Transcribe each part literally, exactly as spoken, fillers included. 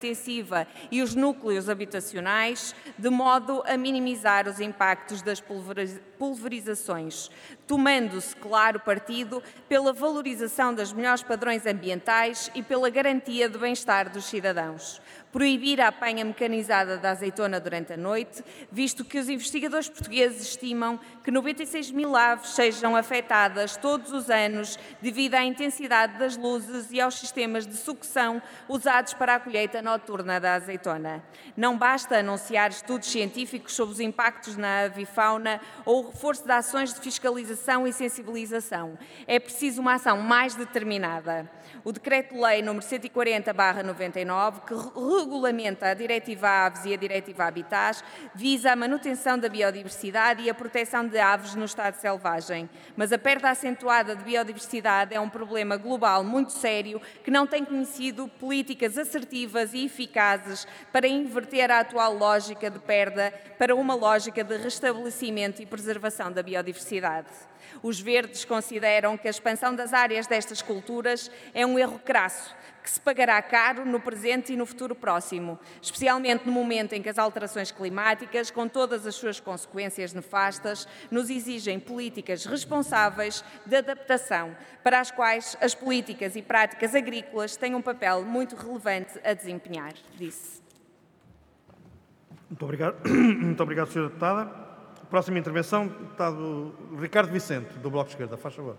intensiva e os núcleos habitacionais, de modo a minimizar os impactos das pulverizações, tomando-se, claro, partido pela valorização dos melhores padrões ambientais e pela garantia do bem-estar dos cidadãos. Proibir a apanha mecanizada da azeitona durante a noite, visto que os investigadores portugueses estimam que noventa e seis mil aves sejam afetadas todos os anos devido à intensidade das luzes e aos sistemas de sucção usados para a colheita noturna da azeitona. Não basta anunciar estudos científicos sobre os impactos na avifauna ou o reforço de ações de fiscalização e sensibilização. É preciso uma ação mais determinada. O Decreto-Lei número cento e quarenta barra noventa e nove, que regulamenta a Diretiva Aves e a Diretiva Habitats, visa a manutenção da biodiversidade e a proteção de aves no estado selvagem. Mas a perda acentuada de biodiversidade é um problema global muito sério que não tem conhecido políticas assertivas e eficazes para inverter a atual lógica de perda para uma lógica de restabelecimento e preservação da biodiversidade. Os verdes consideram que a expansão das áreas destas culturas é um erro crasso, que se pagará caro no presente e no futuro próximo, especialmente no momento em que as alterações climáticas, com todas as suas consequências nefastas, nos exigem políticas responsáveis de adaptação, para as quais as políticas e práticas agrícolas têm um papel muito relevante a desempenhar, disse. Muito obrigado, muito obrigado, senhora Deputada. Próxima intervenção, deputado Ricardo Vicente, do Bloco de Esquerda. Faz favor.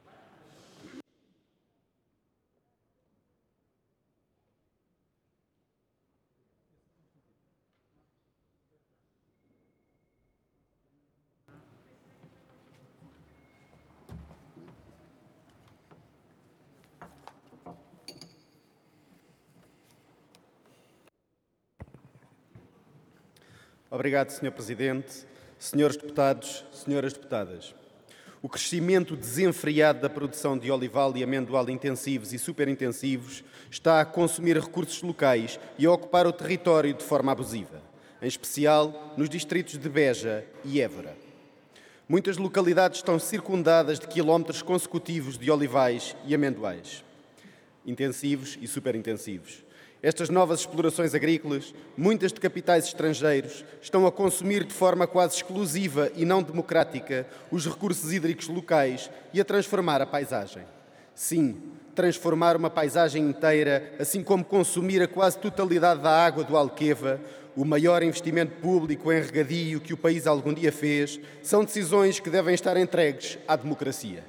Obrigado, senhor Presidente. Senhores deputados, senhoras deputadas, o crescimento desenfreado da produção de olival e amendoal intensivos e superintensivos está a consumir recursos locais e a ocupar o território de forma abusiva, em especial nos distritos de Beja e Évora. Muitas localidades estão circundadas de quilómetros consecutivos de olivais e amendoais, intensivos e superintensivos. Estas novas explorações agrícolas, muitas de capitais estrangeiros, estão a consumir de forma quase exclusiva e não democrática os recursos hídricos locais e a transformar a paisagem. Sim, transformar uma paisagem inteira, assim como consumir a quase totalidade da água do Alqueva, o maior investimento público em regadio que o país algum dia fez, são decisões que devem estar entregues à democracia.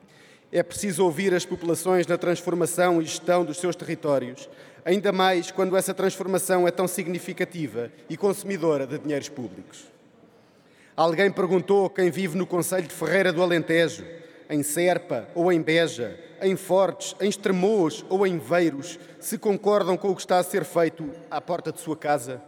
É preciso ouvir as populações na transformação e gestão dos seus territórios, ainda mais quando essa transformação é tão significativa e consumidora de dinheiros públicos. Alguém perguntou a quem vive no concelho de Ferreira do Alentejo, em Serpa ou em Beja, em Fortes, em Estremoz ou em Veiros, se concordam com o que está a ser feito à porta de sua casa.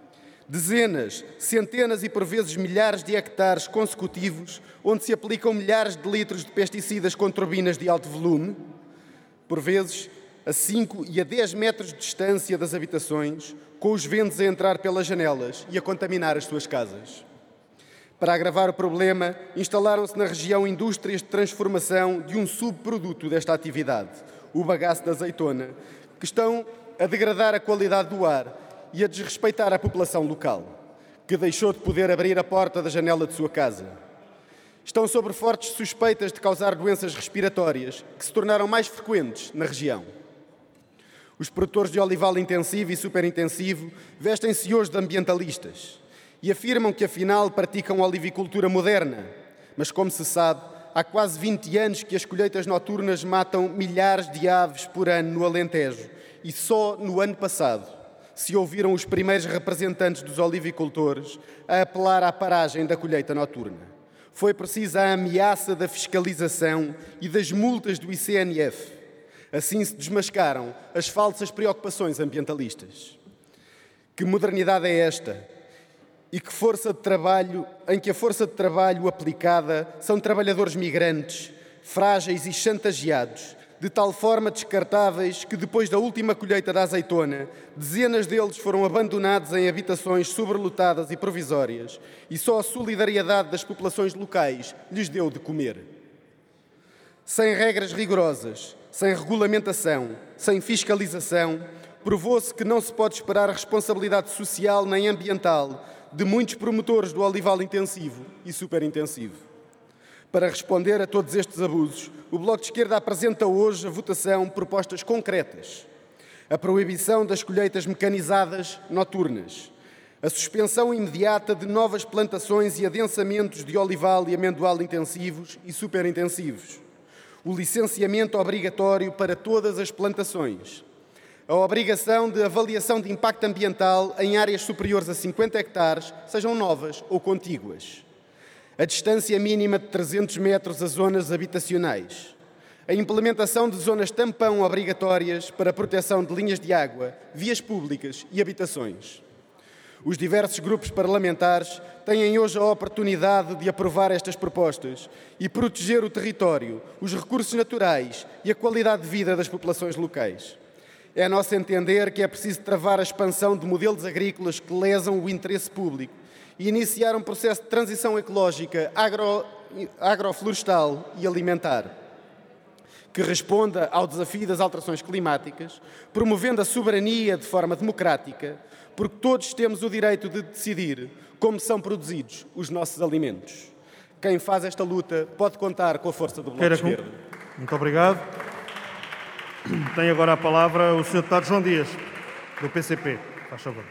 Dezenas, centenas e por vezes milhares de hectares consecutivos, onde se aplicam milhares de litros de pesticidas com turbinas de alto volume, por vezes a cinco e a dez metros de distância das habitações, com os ventos a entrar pelas janelas e a contaminar as suas casas. Para agravar o problema, instalaram-se na região indústrias de transformação de um subproduto desta atividade, o bagaço da azeitona, que estão a degradar a qualidade do ar e a desrespeitar a população local, que deixou de poder abrir a porta da janela de sua casa. Estão sob fortes suspeitas de causar doenças respiratórias, que se tornaram mais frequentes na região. Os produtores de olival intensivo e superintensivo vestem-se hoje de ambientalistas e afirmam que, afinal, praticam olivicultura moderna. Mas, como se sabe, há quase vinte anos que as colheitas noturnas matam milhares de aves por ano no Alentejo e só no ano passado se ouviram os primeiros representantes dos olivicultores a apelar à paragem da colheita noturna. Foi precisa a ameaça da fiscalização e das multas do I C N F. Assim se desmascaram as falsas preocupações ambientalistas. Que modernidade é esta? E que força de trabalho, em que a força de trabalho aplicada são trabalhadores migrantes, frágeis e chantageados, de tal forma descartáveis que depois da última colheita da azeitona, dezenas deles foram abandonados em habitações sobrelotadas e provisórias e só a solidariedade das populações locais lhes deu de comer. Sem regras rigorosas, sem regulamentação, sem fiscalização, provou-se que não se pode esperar a responsabilidade social nem ambiental de muitos promotores do olival intensivo e superintensivo. Para responder a todos estes abusos, o Bloco de Esquerda apresenta hoje a votação propostas concretas. A proibição das colheitas mecanizadas noturnas, a suspensão imediata de novas plantações e adensamentos de olival e amendoal intensivos e superintensivos, o licenciamento obrigatório para todas as plantações, a obrigação de avaliação de impacto ambiental em áreas superiores a cinquenta hectares, sejam novas ou contíguas, a distância mínima de trezentos metros a zonas habitacionais, a implementação de zonas tampão obrigatórias para a proteção de linhas de água, vias públicas e habitações. Os diversos grupos parlamentares têm hoje a oportunidade de aprovar estas propostas e proteger o território, os recursos naturais e a qualidade de vida das populações locais. É a nosso entender que é preciso travar a expansão de modelos agrícolas que lesam o interesse público e iniciar um processo de transição ecológica, agro, agroflorestal e alimentar, que responda ao desafio das alterações climáticas, promovendo a soberania de forma democrática, porque todos temos o direito de decidir como são produzidos os nossos alimentos. Quem faz esta luta pode contar com a força do Bloco de Esquerda. Muito obrigado. Tem agora a palavra o senhor Deputado João Dias, do P C P. Faz favor.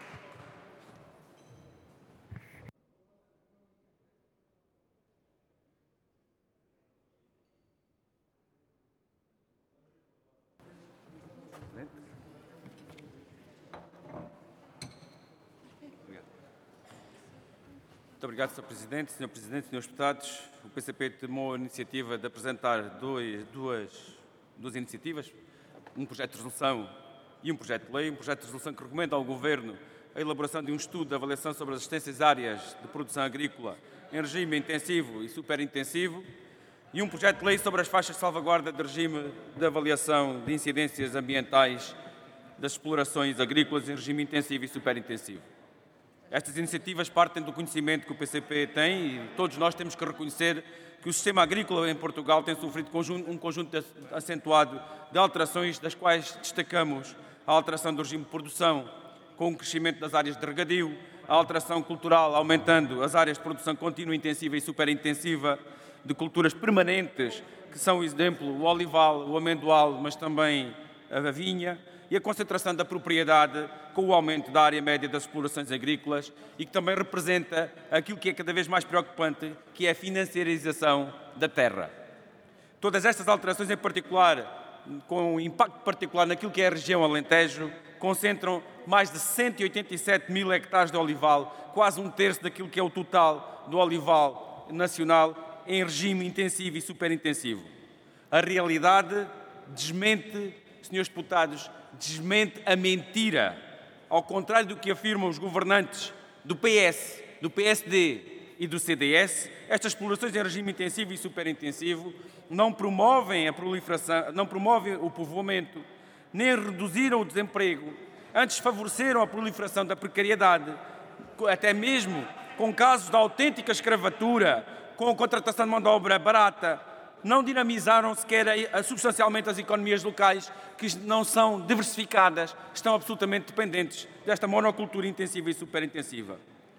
Muito obrigado, senhor Presidente. senhor Presidente, senhores Deputados, o P C P tomou a iniciativa de apresentar dois, duas, duas iniciativas, um projeto de resolução e um projeto de lei. Um projeto de resolução que recomenda ao Governo a elaboração de um estudo de avaliação sobre as existências áreas de produção agrícola em regime intensivo e superintensivo e um projeto de lei sobre as faixas de salvaguarda de regime de avaliação de incidências ambientais das explorações agrícolas em regime intensivo e superintensivo. Estas iniciativas partem do conhecimento que o P C P tem e todos nós temos que reconhecer que o sistema agrícola em Portugal tem sofrido um conjunto acentuado de alterações, das quais destacamos a alteração do regime de produção, com o crescimento das áreas de regadio, a alteração cultural, aumentando as áreas de produção contínua, intensiva e superintensiva, de culturas permanentes, que são, exemplo, o olival, o amendoal, mas também a vinha, e a concentração da propriedade com o aumento da área média das explorações agrícolas e que também representa aquilo que é cada vez mais preocupante, que é a financiarização da terra. Todas estas alterações, em particular, com um impacto particular naquilo que é a região Alentejo, concentram mais de cento e oitenta e sete mil hectares de olival, quase um terço daquilo que é o total do olival nacional, em regime intensivo e superintensivo. A realidade desmente, senhores deputados, desmente a mentira. Ao contrário do que afirmam os governantes do P S, do P S D e do C D S, estas explorações em regime intensivo e superintensivo não promovem a proliferação, não promovem o povoamento, nem reduziram o desemprego, antes favoreceram a proliferação da precariedade, até mesmo com casos de autêntica escravatura, com a contratação de mão de obra barata, não dinamizaram sequer substancialmente as economias locais, que não são diversificadas, estão absolutamente dependentes desta monocultura intensiva e superintensiva.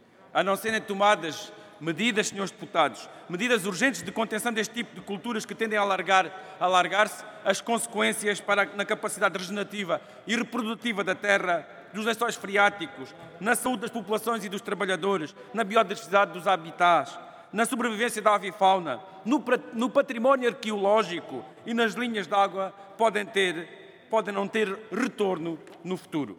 A não serem tomadas medidas, senhores deputados, medidas urgentes de contenção deste tipo de culturas que tendem a alargar, a alargar-se, as consequências para, na capacidade regenerativa e reprodutiva da terra, dos lençóis freáticos, na saúde das populações e dos trabalhadores, na biodiversidade dos habitats, na sobrevivência da avifauna, no, no património arqueológico e nas linhas de água podem, ter, podem não ter retorno no futuro.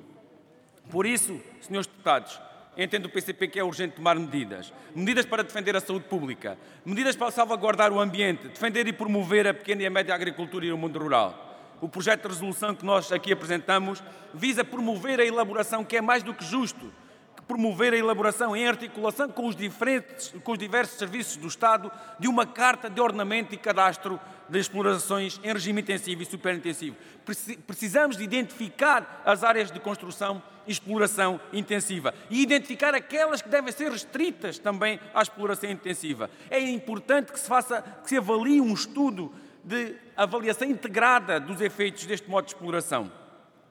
Por isso, senhores deputados, entendo o P C P que é urgente tomar medidas. Medidas para defender a saúde pública, medidas para salvaguardar o ambiente, defender e promover a pequena e a média agricultura e o mundo rural. O projeto de resolução que nós aqui apresentamos visa promover a elaboração, que é mais do que justo, promover a elaboração em articulação com os, diferentes, com os diversos serviços do Estado de uma carta de ordenamento e cadastro de explorações em regime intensivo e superintensivo. Precisamos de identificar as áreas de construção e exploração intensiva e identificar aquelas que devem ser restritas também à exploração intensiva. É importante que se faça, que se avalie um estudo de avaliação integrada dos efeitos deste modo de exploração.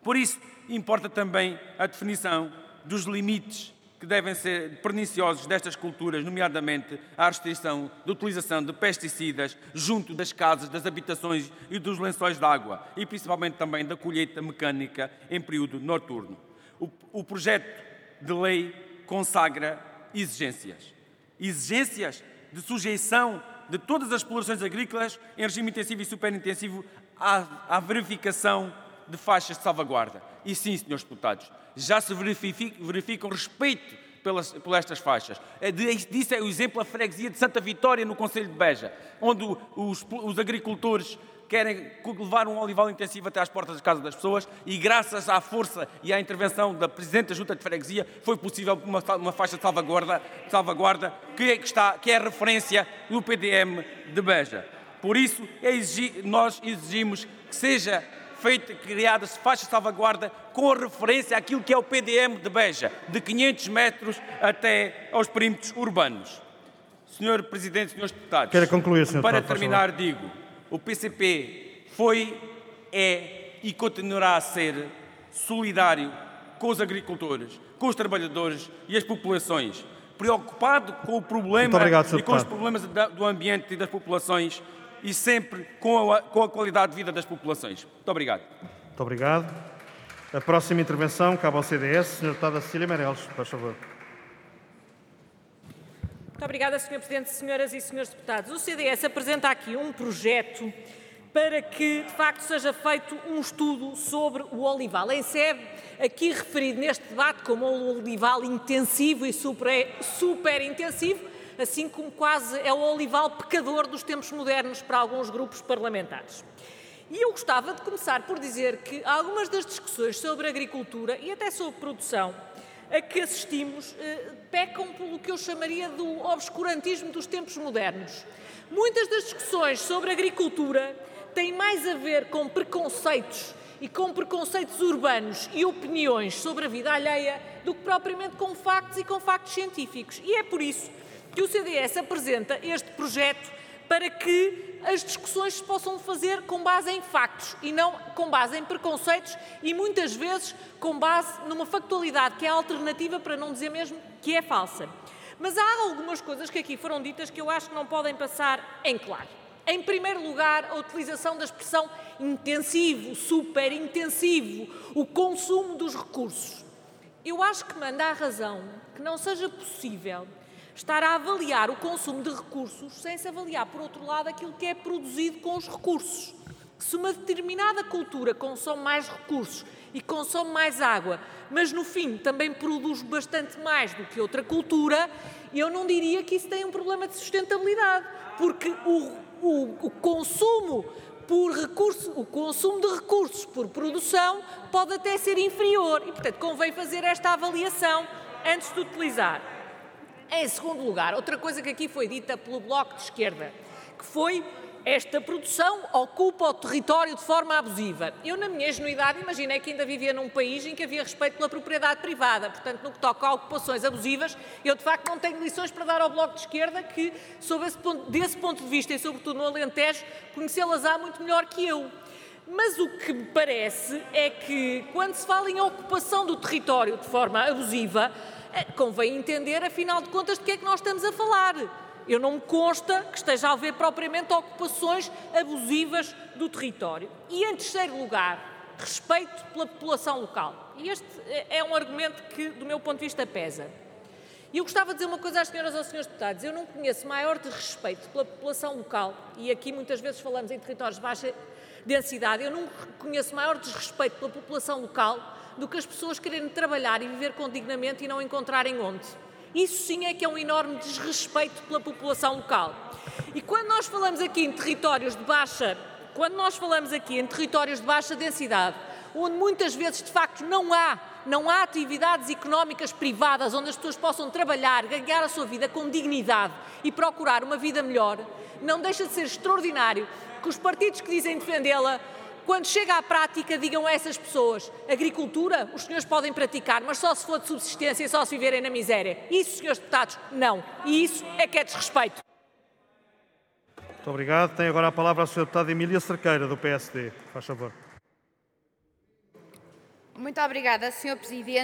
Por isso, importa também a definição dos limites que devem ser perniciosos destas culturas, nomeadamente a restrição da utilização de pesticidas junto das casas, das habitações e dos lençóis de água, e principalmente também da colheita mecânica em período noturno. O, o projeto de lei consagra exigências. Exigências de sujeição de todas as explorações agrícolas em regime intensivo e superintensivo à, à verificação de faixas de salvaguarda. E sim, senhores deputados, já se verifica, verifica o respeito pelas, por estas faixas. Disso é o exemplo a freguesia de Santa Vitória, no concelho de Beja, onde os, os agricultores querem levar um olival intensivo até às portas das casas das pessoas e, graças à força e à intervenção da Presidente da Junta de Freguesia, foi possível uma, uma faixa de salvaguarda, de salvaguarda que, é, que, está, que é a referência do P D M de Beja. Por isso, é exigir, nós exigimos que seja feita, criadas faixas de salvaguarda com a referência àquilo que é o P D M de Beja, de quinhentos metros até aos perímetros urbanos. senhor Presidente, senhores deputados, Quero concluir, senhor para Deputado, terminar digo, o P C P foi, é e continuará a ser solidário com os agricultores, com os trabalhadores e as populações, preocupado com o problema obrigado, e com os deputado. problemas da, do ambiente e das populações e sempre com a, com a qualidade de vida das populações. Muito obrigado. Muito obrigado. A próxima intervenção cabe ao C D S. senhora Deputada Cecília Meireles, por favor. Muito obrigada, senhor Presidente, senhoras e senhores deputados. O C D S apresenta aqui um projeto para que, de facto, seja feito um estudo sobre o olival. Em sede, aqui referido neste debate como o olival intensivo e super, super intensivo, assim como quase é o olival pecador dos tempos modernos para alguns grupos parlamentares. E eu gostava de começar por dizer que algumas das discussões sobre agricultura e até sobre produção a que assistimos eh, pecam pelo que eu chamaria do obscurantismo dos tempos modernos. Muitas das discussões sobre agricultura têm mais a ver com preconceitos e com preconceitos urbanos e opiniões sobre a vida alheia do que propriamente com factos e com factos científicos. E é por isso que o C D S apresenta este projeto para que as discussões se possam fazer com base em factos e não com base em preconceitos e muitas vezes com base numa factualidade que é alternativa, para não dizer mesmo que é falsa. Mas há algumas coisas que aqui foram ditas que eu acho que não podem passar em claro. Em primeiro lugar, a utilização da expressão intensivo, super intensivo, o consumo dos recursos. Eu acho que manda à razão que não seja possível estar a avaliar o consumo de recursos sem se avaliar, por outro lado, aquilo que é produzido com os recursos. Se uma determinada cultura consome mais recursos e consome mais água, mas no fim também produz bastante mais do que outra cultura, eu não diria que isso tem um problema de sustentabilidade, porque o O, o consumo por recurso, o consumo de recursos por produção pode até ser inferior e, portanto, convém fazer esta avaliação antes de utilizar. Em segundo lugar, outra coisa que aqui foi dita pelo Bloco de Esquerda, que foi esta produção ocupa o território de forma abusiva. Eu, na minha ingenuidade, imaginei que ainda vivia num país em que havia respeito pela propriedade privada. Portanto, no que toca a ocupações abusivas, eu, de facto, não tenho lições para dar ao Bloco de Esquerda que, sob esse ponto, desse ponto de vista, e sobretudo no Alentejo, conhecê-las-á muito melhor que eu. Mas o que me parece é que, quando se fala em ocupação do território de forma abusiva, convém entender, afinal de contas, de que é que nós estamos a falar. Eu não me consta que esteja a haver propriamente ocupações abusivas do território. E, em terceiro lugar, respeito pela população local. E este é um argumento que, do meu ponto de vista, pesa. E eu gostava de dizer uma coisa às senhoras e aos senhores deputados. Eu não conheço maior desrespeito pela população local, e aqui muitas vezes falamos em territórios de baixa densidade, eu não conheço maior desrespeito pela população local do que as pessoas quererem trabalhar e viver com dignamente e não encontrarem onde. Isso sim é que é um enorme desrespeito pela população local. E quando nós falamos aqui em territórios de baixa, quando nós falamos aqui em territórios de baixa densidade, onde muitas vezes de facto não há, não há atividades económicas privadas onde as pessoas possam trabalhar, ganhar a sua vida com dignidade e procurar uma vida melhor, não deixa de ser extraordinário que os partidos que dizem defendê-la, quando chega à prática, digam a essas pessoas: agricultura, os senhores podem praticar, mas só se for de subsistência e só se viverem na miséria. Isso, senhores deputados, não. E isso é que é desrespeito. Muito obrigado. Tem agora a palavra a senhora deputada Emília Cerqueira, do P S D. Faz favor. Muito obrigada, senhor Presidente.